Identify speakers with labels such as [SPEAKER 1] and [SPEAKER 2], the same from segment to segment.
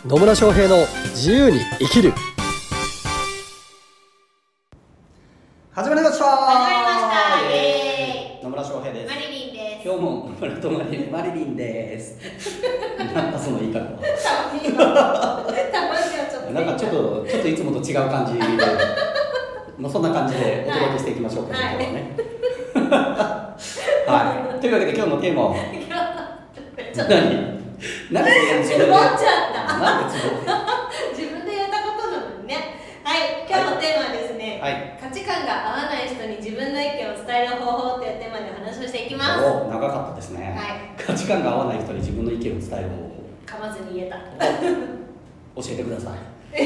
[SPEAKER 1] 野村翔平の自由に生きる。
[SPEAKER 2] 始まりました。
[SPEAKER 3] イエーイ。
[SPEAKER 2] 野村翔平です。
[SPEAKER 3] マリリンです。
[SPEAKER 2] 今日も野村とマリリンです。なんだその言い方は。
[SPEAKER 3] たまにはちょっと
[SPEAKER 2] なんかちょっといつもと違う感じで、まあそんな感じでお届けしていきましょうか、今日はね。はい。というわけで今日のテーマは何で
[SPEAKER 3] つぼっちゃった
[SPEAKER 2] なんでつぼ
[SPEAKER 3] 自分でやったことなのにね。はい、今日のテーマはですね、
[SPEAKER 2] はい、
[SPEAKER 3] 価値観が合わない人に自分の意見を伝える方法というテーマでお話をしていきます。
[SPEAKER 2] お、長かったですね。
[SPEAKER 3] はい、
[SPEAKER 2] 価値観が合わない人に自分の意見を伝える方法。
[SPEAKER 3] 噛まずに言えた。
[SPEAKER 2] 教えてください。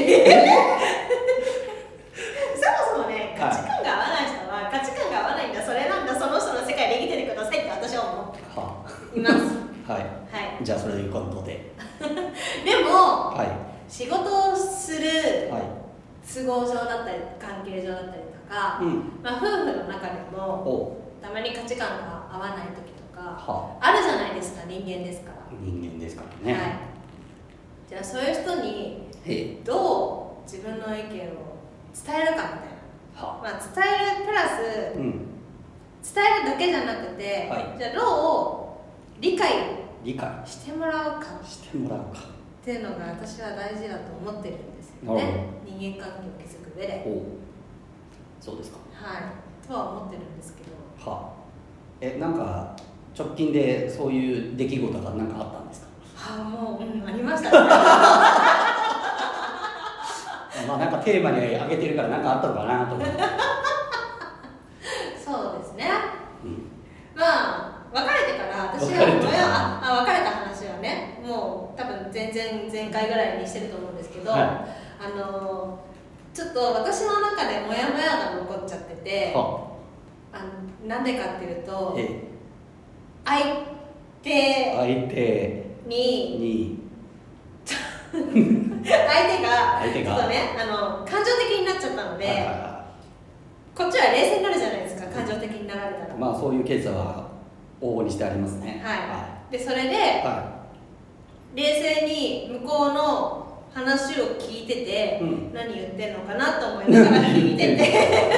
[SPEAKER 3] そもそもね、価値観が合わない人は価値観が合わないんだ、それなんだ、その人の世界で生きててくださいって私は思っています。
[SPEAKER 2] はい、
[SPEAKER 3] はい、
[SPEAKER 2] じゃあそれいうことで
[SPEAKER 3] でも、
[SPEAKER 2] はい、
[SPEAKER 3] 仕事をする
[SPEAKER 2] はい、
[SPEAKER 3] 都合上だったり関係上だったりとか、まあ、夫婦の中でもたまに価値観が合わない時とかあるじゃないですか。人間ですから。
[SPEAKER 2] 人間ですからね。
[SPEAKER 3] はい、じゃあそういう人にどう自分の意見を伝えるかみたいな、まあ、伝えるプラス、伝えるだけじゃなくて、じゃあ労を理解してもらうかっていうのが私は大事だと思ってるんですよね。人間関係を築く上で。
[SPEAKER 2] そうですか。
[SPEAKER 3] はい、とは思ってるんですけど。
[SPEAKER 2] なんか直近でそういう出来事が何かあったんですか？
[SPEAKER 3] もう、ありましたね。
[SPEAKER 2] まあなんかテーマに挙げてるから何かあったのかなと思って。
[SPEAKER 3] そうですね。まあ別れてから私は別れた話はね、もう多分前回ぐらいにしてると思うんですけど、ちょっと私の中でモヤモヤが残っちゃってて、なんでかっていうと、相手に相手がちょっとね、感情的になっちゃったので、こっちは冷静になるじゃないですか、感情的になられたら。
[SPEAKER 2] まあそういうケースは往々にしてありますね。
[SPEAKER 3] でそれで、冷静に向こうの話を聞いてて、何言ってんのかなと思いながら聞いて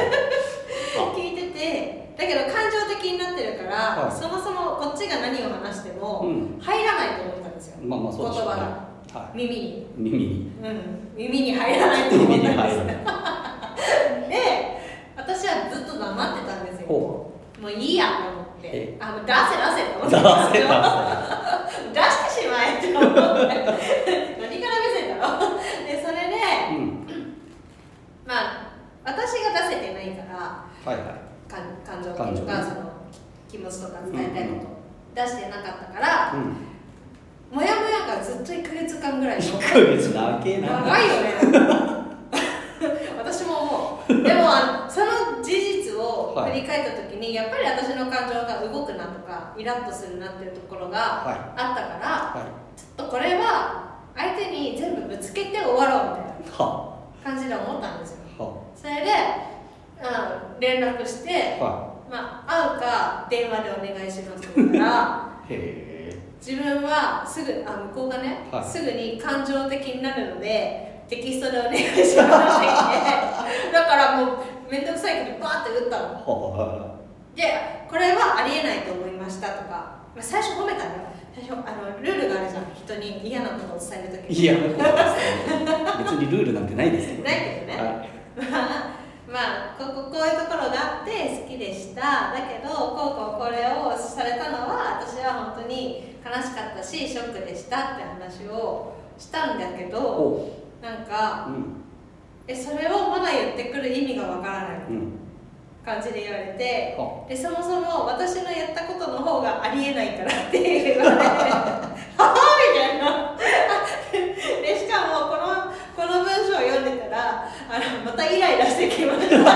[SPEAKER 3] てだけど感情的になってるから、そもそもこっちが何を話しても入らないと思ったんですよ。言葉が耳に入らないと思ったんです。で、私はずっと黙ってたんですよ。もういいやと思って、もう出せと思って出してしまえって思って何から目線だろう。でそれで、まあ私が出せてないから、感情とかその気持ちとか伝えたいこと出してなかったから、モヤモヤがずっと1ヶ月間ぐらい
[SPEAKER 2] 1ヶ月だけな。
[SPEAKER 3] 長いよね。私も思う。でもその事実を振り返った時に、やっぱり私の感情が動くなとかイラッとするなっていうところがあったから、ちょっとこれは相手に全部ぶつけて終わろうみたいな感じで思ったんですよ。それで、連絡して、まあ、会うか電話でお願いしますって言ったら自分はすぐ向こうがね、すぐに感情的になるのでテキストでお願いしますって言ってだからもうめんどくさいけどバーって打ったの。でこれはありえないと思いましたとか、最初褒めたんだよ。ルールがあるじゃん、人に嫌なことを伝えるときに。
[SPEAKER 2] 嫌なことを伝える別にルールなんてないですけど
[SPEAKER 3] ないけどね、まあこういうところがあって好きでした、だけどこれをされたのは私は本当に悲しかったしショックでしたって話をしたんだけど、なんか、それをまだ言ってくる意味がわからない感じで言われて、でそもそも私のやったことの方がありえないからって言われてはぁみたいな。でしかもこの文章を読んでたらまたイライラしてきました全部イライ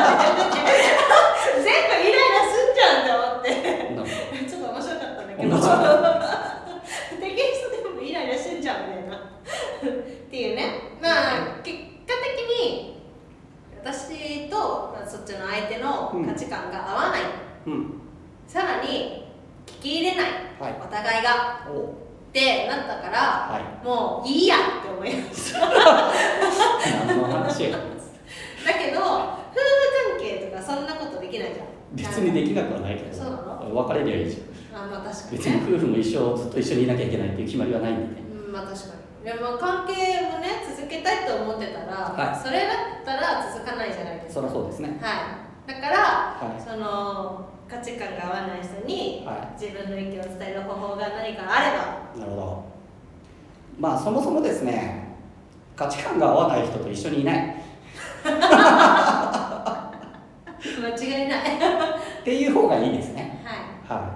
[SPEAKER 3] ラすんじゃんって思ってちょっと面白かったんだけどテキストでもイライラしてんじゃんみたいなっていうね。まあ結果的に私と、そっちの相手の価値観が合わない、さらに聞き入れない、お互いがってなったから、
[SPEAKER 2] はい、
[SPEAKER 3] もういいやって思いました
[SPEAKER 2] 何の話や
[SPEAKER 3] だけど夫婦関係とかそんなことできないじゃん。
[SPEAKER 2] 別にできなくはないけど、
[SPEAKER 3] そうなの？
[SPEAKER 2] 別れりゃいいじゃん。
[SPEAKER 3] まあ確かに、ね、
[SPEAKER 2] 別に夫婦も一生ずっと一緒にいなきゃいけないっていう決まりはないんでね。
[SPEAKER 3] まあ確かに。でも関係をね続けたいと思ってたら、
[SPEAKER 2] はい、
[SPEAKER 3] それだったら続かないじゃないですか。
[SPEAKER 2] そりゃそうですね。
[SPEAKER 3] はい。だから、
[SPEAKER 2] はい、
[SPEAKER 3] その価値観が合わない人に、
[SPEAKER 2] はい、
[SPEAKER 3] 自分の意見を伝える方法が何かあれば。
[SPEAKER 2] なるほど。まあそもそもですね、価値観が合わない人と一緒にいない
[SPEAKER 3] 間違いない
[SPEAKER 2] っていう方がいいですね。
[SPEAKER 3] はい、
[SPEAKER 2] はい、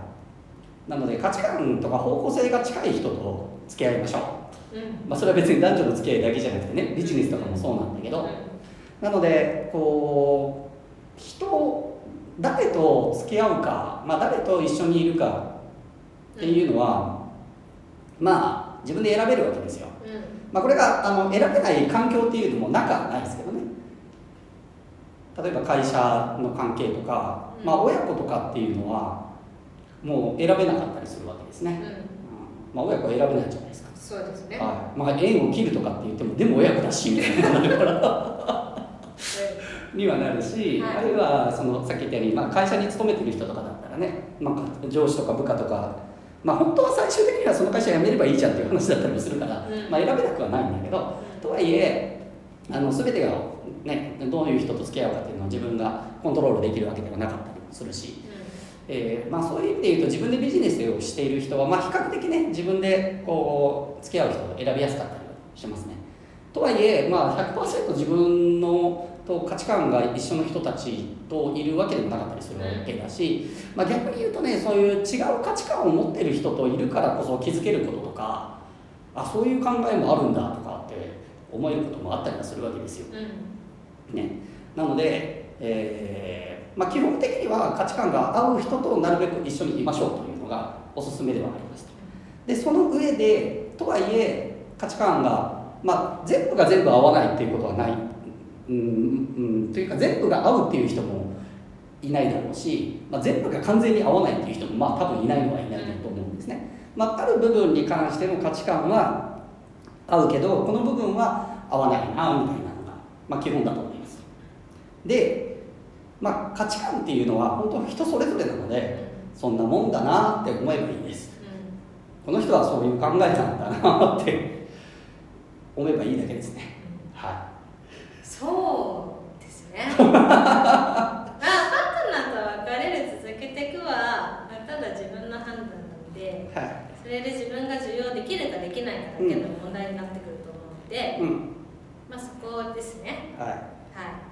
[SPEAKER 2] なので価値観とか方向性が近い人と付き合いましょう、まあ、それは別に男女の付き合いだけじゃなくてね、ビジネスとかもそうなんだけど、なのでこう誰と付き合うか、まあ、誰と一緒にいるかっていうのは、まあ自分で選べるわけですよ、まあ、これが選べない環境っていうのもなくはないですけどね。例えば会社の関係とか、まあ、親子とかっていうのはもう選べなかったりするわけですね、まあ、親子は選べないじゃないですか。
[SPEAKER 3] そうですね、
[SPEAKER 2] はい、まあ、縁を切るとかって言ってもでも親子だしみたいなだからにはなるし、はい、あるいはそのさっき言ったように、まあ、会社に勤めてる人とかだったらね、まあ、上司とか部下とか、まあ、本当は最終的にはその会社辞めればいいじゃんっていう話だったりもするから、まあ、選べなくはないんだけど、とはいえ全てが、ね、どういう人と付き合うかっていうのは自分がコントロールできるわけではなかったりもするし、まあ、そういう意味で言うと自分でビジネスをしている人は、まあ、比較的ね自分でこう付き合う人を選びやすかったりしますね。とはいえ、まあ、100% 自分のと価値観が一緒の人たちといるわけでもなかったりするわけだし、まあ、逆に言うとね、そういう違う価値観を持っている人といるからこそ気づけることとか、あ、そういう考えもあるんだとかって思えることもあったりはするわけですよ、ね、なので、まあ、基本的には価値観が合う人となるべく一緒にいましょうというのがおすすめではありますと。でその上でとはいえ価値観が、まあ、全部が全部合わないっていうことはない、というか全部が合うっていう人もいないだろうし、まあ、全部が完全に合わないっていう人もまあ多分いないのはいないと思うんですね、まあ、ある部分に関しての価値観は合うけどこの部分は合わないなみたいなのが、まあ、基本だと思います。で、まあ、価値観っていうのは本当人それぞれなのでそんなもんだなって思えばいいです、この人はそういう考えなんだなって思えばいいだけですね、はい。
[SPEAKER 3] そうですねパートナーと別れる続けていくはただ自分の判断なので、はい、それで自分が受容できるかできないかだけの問題になってくると思うので、まあ、そこですね、はいはい、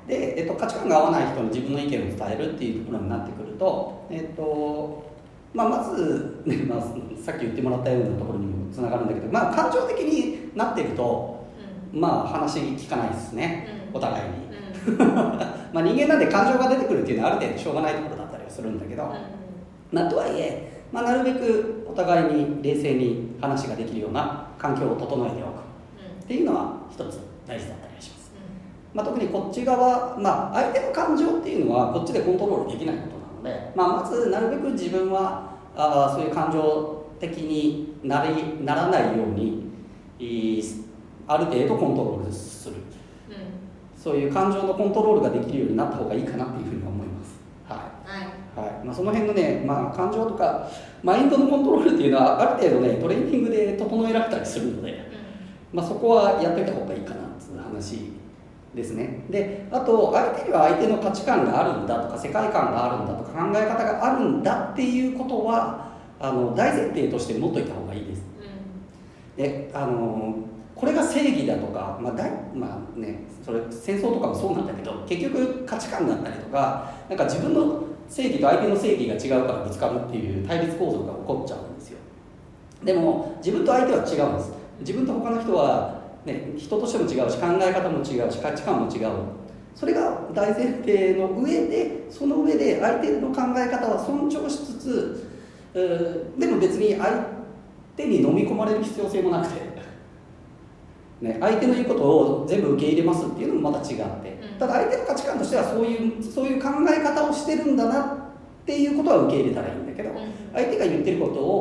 [SPEAKER 2] で、価値観が合わない人に自分の意見を伝えるっていうところになってくると、まあ、まず、ね、まあ、さっき言ってもらったようなところにもつながるんだけど、まあ、感情的になっていると、まあ、話聞かないですね、お互いにまあ人間なんで感情が出てくるっていうのはある程度しょうがないところだったりはするんだけど、まあ、とはいえ、まあ、なるべくお互いに冷静に話ができるような環境を整えておくっていうのは一つ大事だったりします、まあ、特にこっち側、まあ、相手の感情っていうのはこっちでコントロールできないことなので、まあ、まずなるべく自分はそういう感情的にならないようにある程度コントロールする、そういう感情のコントロールができるようになった方がいいかなっていうふうに思います。はいはいはい、まあ、その辺のね、まあ、感情とかマインドのコントロールっていうのはある程度ねトレーニングで整えられたりするので、まあ、そこはやっておいた方がいいかなっていう話ですね。で、あと相手には相手の価値観があるんだとか世界観があるんだとか考え方があるんだっていうことは大前提として持っといた方がいいです。でこれが正義だとか、まあね、それ戦争とかもそうなんだけど結局価値観だったりとか、なんか自分の正義と相手の正義が違うからぶつかるっていう対立構造が起こっちゃうんですよ。でも自分と相手は違うんです。自分と他の人は、ね、人としても違うし考え方も違うし価値観も違う。それが大前提の上でその上で相手の考え方は尊重しつつ、でも別に相手に飲み込まれる必要性もなくて、ね、相手の言うことを全部受け入れますっていうのもまた違って、ただ相手の価値観としてはそういう考え方をしてるんだなっていうことは受け入れたらいいんだけど、相手が言ってることを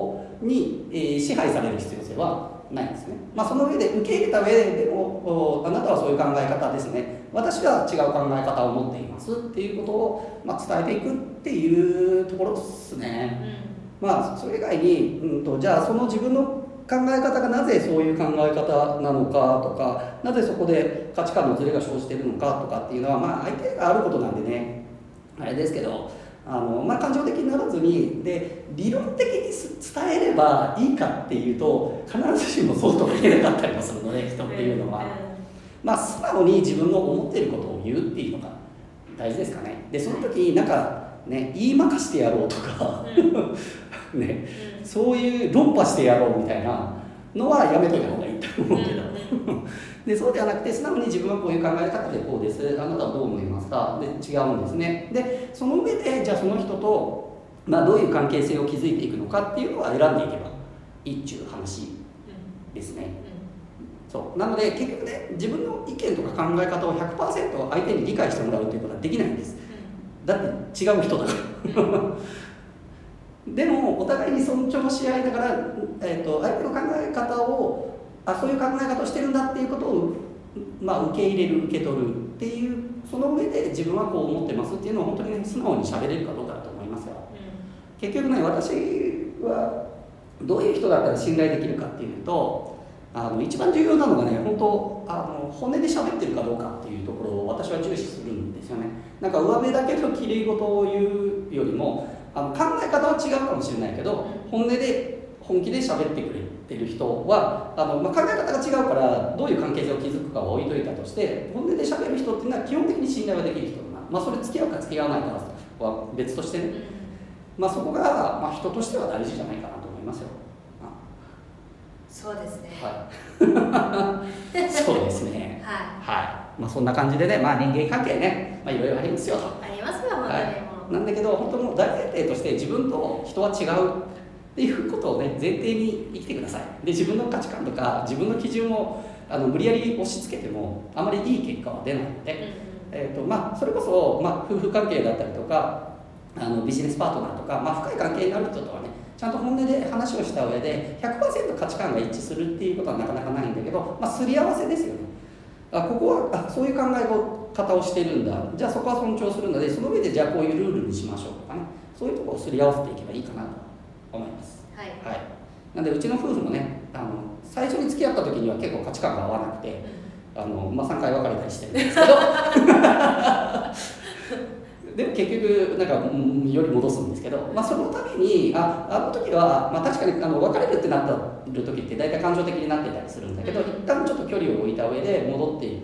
[SPEAKER 2] に、支配される必要性はないんですね。その上で受け入れた上でもあなたはそういう考え方ですね、私は違う考え方を持っていますっていうことを、伝えていくっていうところですね。それ以外に、じゃあその自分の考え方がなぜそういう考え方なのかとか、なぜそこで価値観のズレが生じているのかとかっていうのは、相手があることなんでね、あれですけど、感情的にならずに、で理論的に伝えればいいかっていうと、必ずしもそうとは言えなかったりもするので、人っていうのは、素直に自分の思っていることを言うっていうのが大事ですかね。でその時に言いまかしてやろうとかそういう論破してやろうみたいなのはやめといた方がいいと思うけどでそうではなくて、素直に自分はこういう考え方でこうです、あなたはどう思いますか、で違うんですね。でその上でじゃあその人と、どういう関係性を築いていくのかっていうのは選んでいけばいいっていう話ですね。そうなので結局ね、自分の意見とか考え方を 100% 相手に理解してもらうということはできないんです。だって違う人だからでもお互いに尊重し合いながら、相手の考え方をそういう考え方をしてるんだっていうことを、受け入れる、受け取るっていう、その上で自分はこう思ってますっていうのを本当にね、素直に喋れるかどうかだと思いますよ。結局ね、私はどういう人だったら信頼できるかっていうと、一番重要なのがね、本当本音で喋ってるかどうかっていうところを私は重視するんですよね。上辺だけのきれい事を言うよりも、考え方は違うかもしれないけど、本音で本気で喋ってくれてる人は考え方が違うからどういう関係性を築くかは置いといたとして、本音で喋る人っていうのは基本的に信頼はできる人だな。それ付き合うか付き合わないかは別としてね、そこが、人としては大事じゃないかなと思いますよ。
[SPEAKER 3] そうですね。
[SPEAKER 2] そうですね。そんな感じでね、人間関係ね、いろいろありますよと。
[SPEAKER 3] ありますよ、本当に。
[SPEAKER 2] なんだけど、本当もう大前提として自分と人は違うっていうことをね、前提に生きてください。で、自分の価値観とか自分の基準を無理やり押し付けてもあまりいい結果は出ないので、それこそ、夫婦関係だったりとかビジネスパートナーとか、深い関係になる人とはね、ちゃんと本音で話をした上で 100% 価値観が一致するっていうことはなかなかないんだけど、すり合わせですよね。ここはそういう考え方をしてるんだ、じゃあそこは尊重するので、その上でじゃあこういうルールにしましょうとかね、そういうところをすり合わせていけばいいかなと思います。なんでうちの夫婦もね、最初に付き合った時には結構価値観が合わなくて、3回別れたりしてるんですけどでも結局より戻すんですけど、そのためにあの時は、確かに別れるってなったる時って大体感情的になってたりするんだけど、一旦ちょっと距離を置いた上で戻っていって、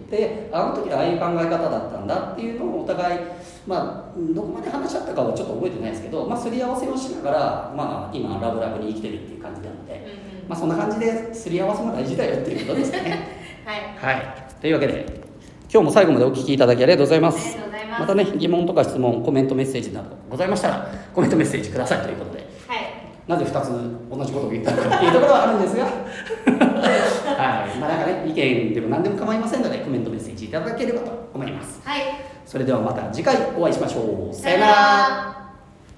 [SPEAKER 2] あの時はああいう考え方だったんだっていうのをお互い、どこまで話し合ったかはちょっと覚えてないですけど、すり合わせをしながら、今ラブラブに生きてるっていう感じなので、そんな感じですり合わせも大事だよっていうことですねというわけで今日も最後までお聞きいただきありがとうございます。またね、疑問とか質問、コメントメッセージなどございましたらコメントメッセージくださいということで、なぜ2つ同じことを言ったのかっていうところはあるんですが意見でも何でも構いませんのでコメントメッセージいただければと思います。それではまた次回お会いしましょう。さよなら。